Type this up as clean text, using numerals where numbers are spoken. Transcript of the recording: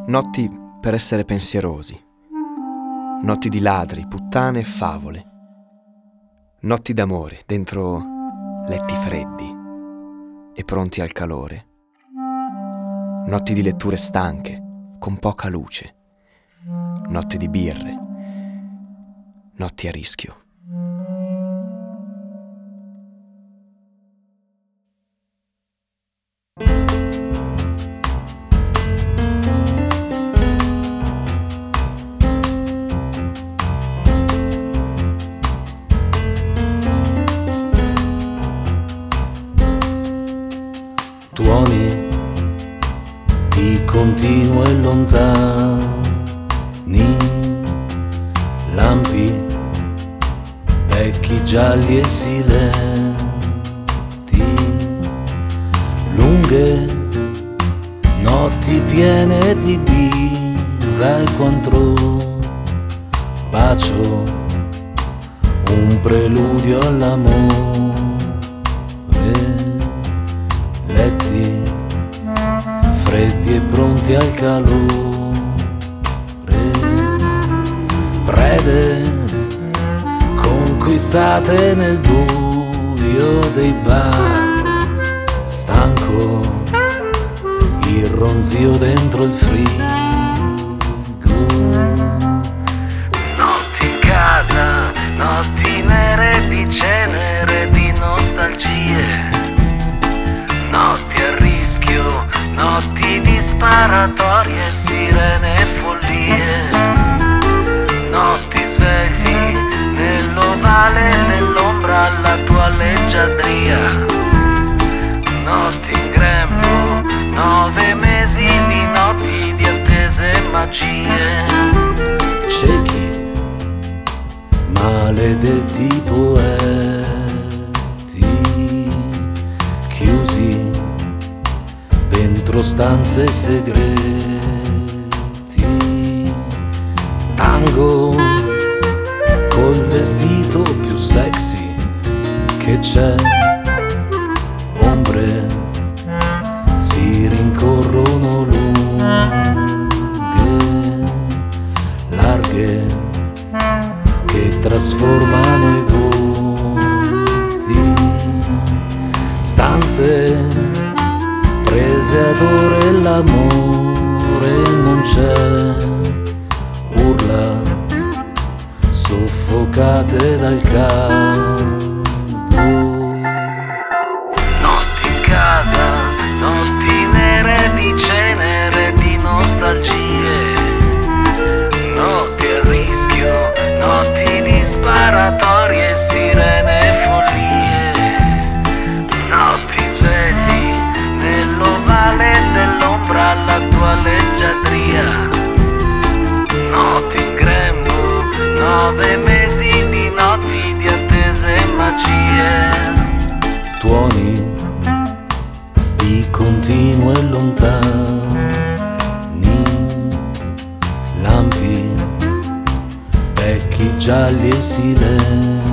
Notti per essere pensierosi, notti di ladri, puttane e favole, notti d'amore dentro letti freddi e pronti al calore, notti di letture stanche con poca luce, notti di birre, notti a rischio. Tuoni di continuo e lontani, lampi, vecchi gialli e silenti, lunghe notti piene di birra e quantro bacio, un preludio all'amore. Letti freddi e pronti al calore, prede conquistate nel buio dei bar, stanco il ronzio dentro il frigo, notti in casa, notti nere di cenere, di nostalgie, notti a rischio, notti di sparatorie, sirene e follie, notti svegli nell'ovale, nell'ombra alla tua leggiadria, notti in grembo, 9 mesi di notti di attese e magie, ciechi, maledetti poeti, chiusi dentro stanze segreti, tango col vestito più sexy che c'è, ombre si rincorrono lunghe, larghe, che trasformano i volti, stanze prese ad ore, l'amore non c'è, urla soffocate dal caldo, notti in casa, notti nere di cenere, di nostalgie, notti a rischio, notti di sparatorie, sirene e follie, notti svegli nell'ovale dell'ombra alla tua leggiadria, notti in grembo, 9 mesi di notti di attese e magie, tuoni di continuo e lontani, lampi, vecchi gialli e silenti,